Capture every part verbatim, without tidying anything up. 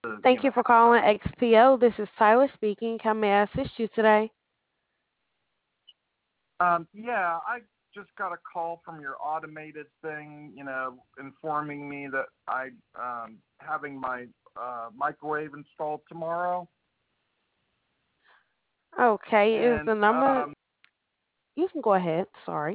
to, you Thank know, you for have calling that. X P O. This is Tyler speaking. How may I assist you today? Um, yeah, I just got a call from your automated thing, you know, informing me that I um having my uh, microwave installed tomorrow, Okay, is and the number? um, You can go ahead. Sorry.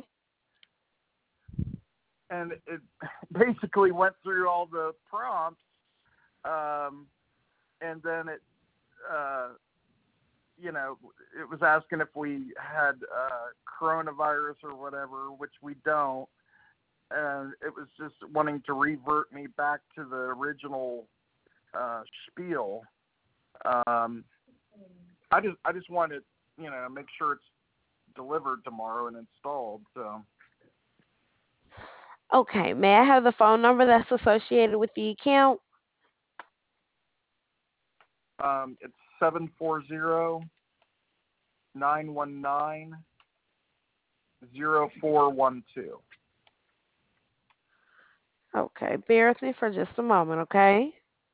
and it basically went through all the prompts, um, and then it, uh, you know, it was asking if we had uh, coronavirus or whatever, which we don't, and it was just wanting to revert me back to the original uh, spiel. Um, I just I just wanted, you know, make sure it's delivered tomorrow and installed. So Okay, may I have the phone number that's associated with the account? um, it's seven four zero nine one nine zero four one two. Okay, bear with me for just a moment, okay?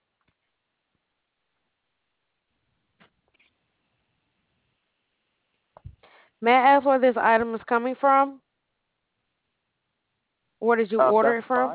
May I ask where this item is coming from? Where did you Uh, order Best it from? Buy,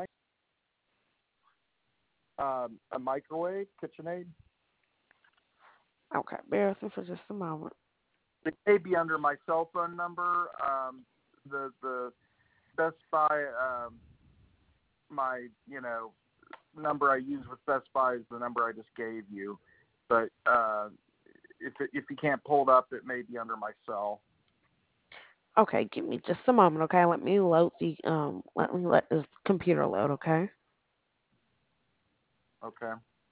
um, a microwave, KitchenAid. Okay, bear with me for just a moment. It may be under my cell phone number. Um, the the Best Buy, um, my you know number I use with Best Buy is the number I just gave you. But uh, if it, if you can't pull it up, it may be under my cell. Okay, give me just a moment, okay? Let me load the um let me let this computer load, okay? Okay.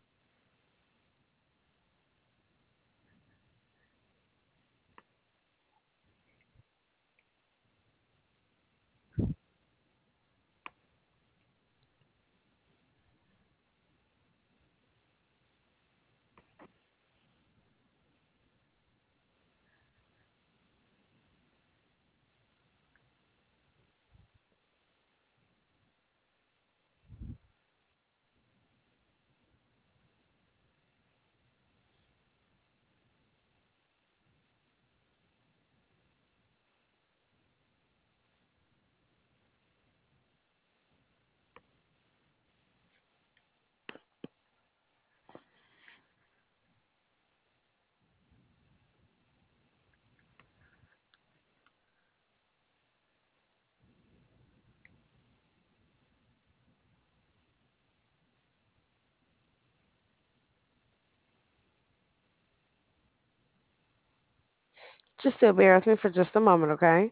Just still bear with me for just a moment, okay?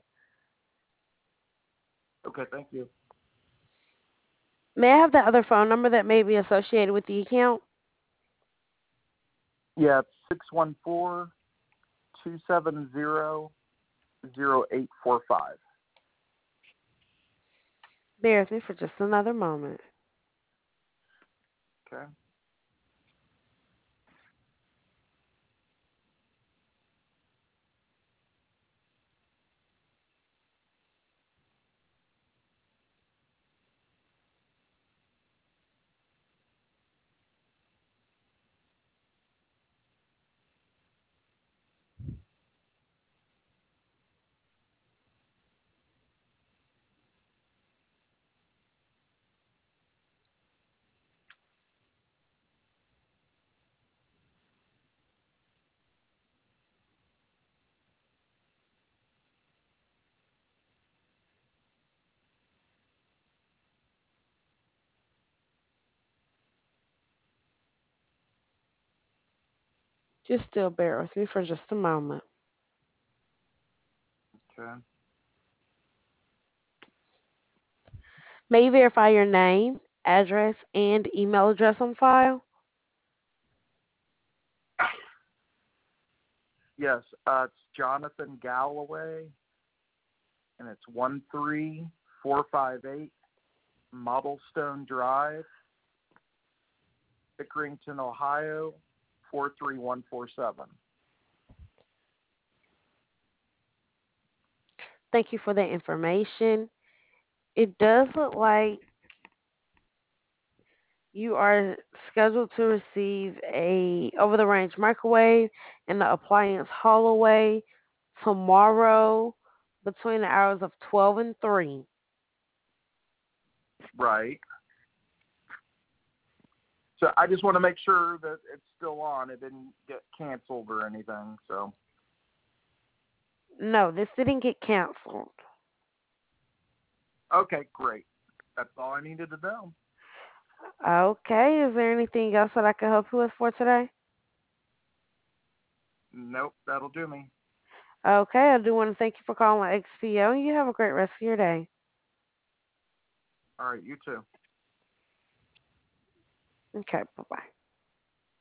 Okay. Thank you. May I have the other phone number that may be associated with the account? Yeah, it's six one four two seven zero zero eight four five. Bear with me for just another moment. Okay. Just still bear with me for just a moment. Okay. May you verify your name, address, and email address on file? Yes, uh, it's Jonathan Galloway, and it's one three four five eight Mottlestone Drive, Pickerington, Ohio, four three one four seven. Thank you for the information. It does look like You are scheduled to receive a over-the-range microwave and the appliance haul-away tomorrow between the hours of twelve and three. Right. So I just want to make sure that it's still on. It didn't get canceled or anything. So No, this didn't get canceled. okay, great. That's all I needed to know. Okay, is there anything else that I can help you with for today? Nope, that'll do me. Okay, I do want to thank you for calling X P O. You have a great rest of your day. All right, you too. Okay, bye-bye.